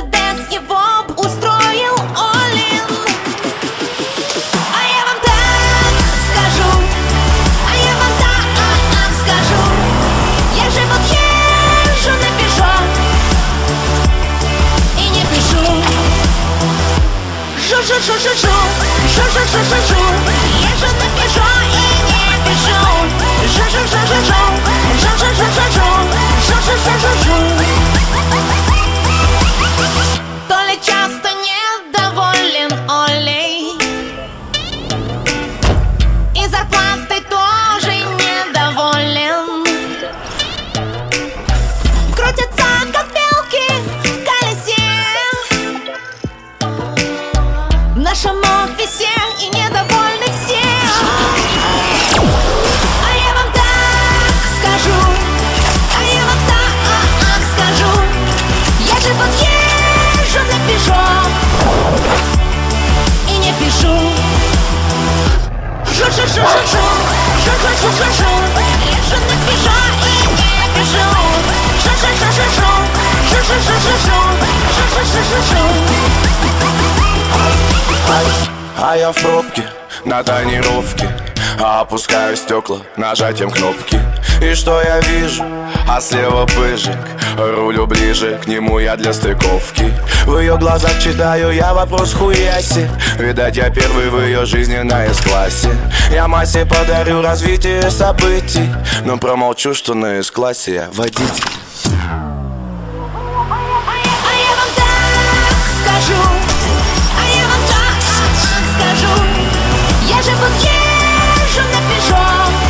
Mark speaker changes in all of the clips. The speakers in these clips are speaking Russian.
Speaker 1: Мерседес его устроил all-in. А я вам так скажу, а я вам так скажу. Я же вот езжу на Пежо и не пишу. Жу-жу-жу-жу-жу, жу-жу-жу-жу-жу. Езжу на Пежо и не пишу. Жу-жу-жу-жу-жу, жу-жу-жу-жу-жу, жу-жу-жу-жу-жу. То ли часто недоволен Олей, и зарплатой тоже недоволен. Крутятся как белки в колесе в нашем офисе и недовольны все. А я вам так скажу, а я вам так скажу. Я же вот езжу на Пежо и не пишу. Жу-жу-жу-жу-жу, жу-жу-жу-жу-жу. Езжу на Пежо и не пишу. Жу-жу-жу-жу-жу, жу-жу-жу-жу-жу, жу-жу-жу-жу-жу.
Speaker 2: А я в пробке, на тонировке, опускаю стекла нажатием кнопки. И что я вижу? А слева пыжик, рулю ближе, к нему я для стыковки. В ее глазах читаю я вопрос хуяси. Видать, я первый в ее жизни на С-классе. Я массе подарю развитие событий, но промолчу, что на С-классе я водитель.
Speaker 1: А я вам так скажу, а я вам так скажу. Я же вот езжу на Пежо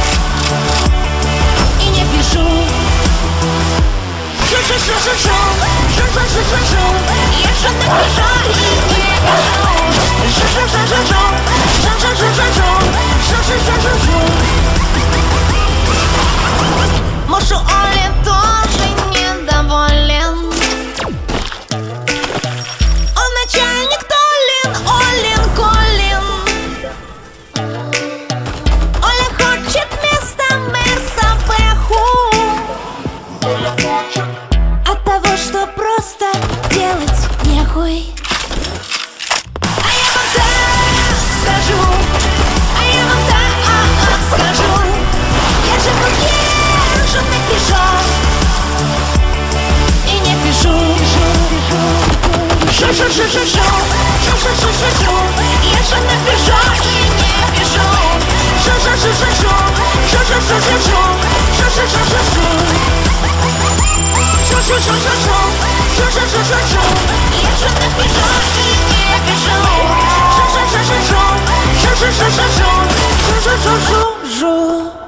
Speaker 1: и не пишу. Жу-жу-жу-жу-жу, жу-жу-жу-жу-жу. Езжу на Пежо и не пишу. Жу-жу-жу-жу-жу, жу-жу-жу-жу-жу, жу-жу-жу-жу-жу. Муж у Оли тоже недоволен. Он начальник Толин, Олин, Колин. Оля хочет вместо Мерса Бэху. От того, что просто делать нехуй. А я вам так скажу, а я вам так скажу. Я же вот езжу на Пежо и не пишу. Жу-жу-жу-жу-жу, жу-жу-жу-жу-жу. Езжу на Пежо и не пишу. Жу-жу-жу-жу-жу, жу-жу-жу-жу-жу, жу-жу-жу-жу-жу. Жу-жу-жу-жу-жу, жу-жу-жу-жу-жу. Езжу на Пежо и не пишу. Жу-жу-жу-жу-жу, жу-жу-жу-жу-жу, жу-жу-жу-жу-жу.